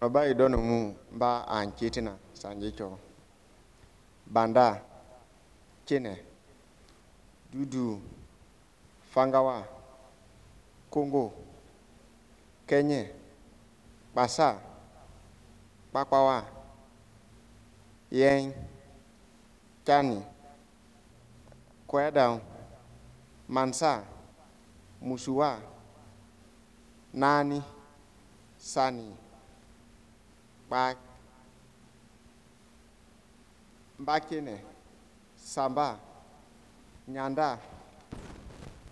ba idono mu ba anketina sanje cho banda kene dudu fangawa Congo Kenya Basa Pakpawa Yen Chani Kwedaw Mansa Musuwa Nani Sani Bakene Samba Nyanda